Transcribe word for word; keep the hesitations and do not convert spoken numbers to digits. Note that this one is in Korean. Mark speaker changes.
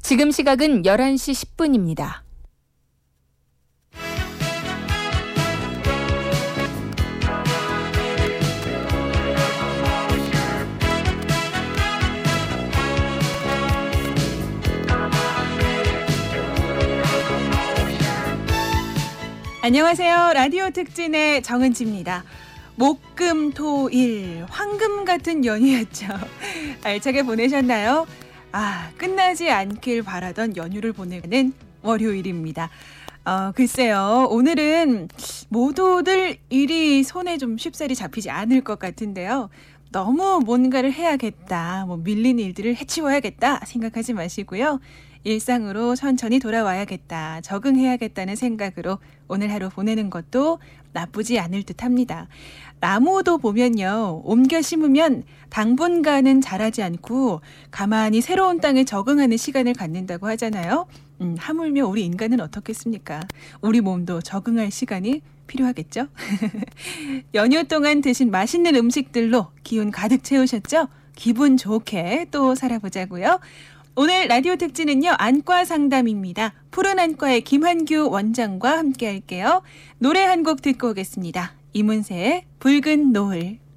Speaker 1: 지금 시각은 열한 시 십 분입니다.
Speaker 2: 안녕하세요. 라디오 특진의 정은지입니다. 목금토일 황금 같은 연휴였죠. 알차게 보내셨나요? 아, 끝나지 않길 바라던 연휴를 보내는 월요일입니다. 어, 글쎄요. 오늘은 모두들 일이 손에 좀 쉽사리 잡히지 않을 것 같은데요. 너무 뭔가를 해야겠다, 뭐 밀린 일들을 해치워야겠다 생각하지 마시고요. 일상으로 천천히 돌아와야겠다, 적응해야겠다는 생각으로 오늘 하루 보내는 것도 나쁘지 않을 듯 합니다. 나무도 보면요, 옮겨 심으면 당분간은 자라지 않고 가만히 새로운 땅에 적응하는 시간을 갖는다고 하잖아요. 음, 하물며 우리 인간은 어떻겠습니까? 우리 몸도 적응할 시간이 필요하겠죠? 연휴 동안 드신 맛있는 음식들로 기운 가득 채우셨죠? 기분 좋게 또 살아보자고요. 오늘 라디오 특집은요, 안과 상담입니다. 푸른 안과의 김한규 원장과 함께 할게요. 노래 한 곡 듣고 오겠습니다. 이문세의 붉은 노을.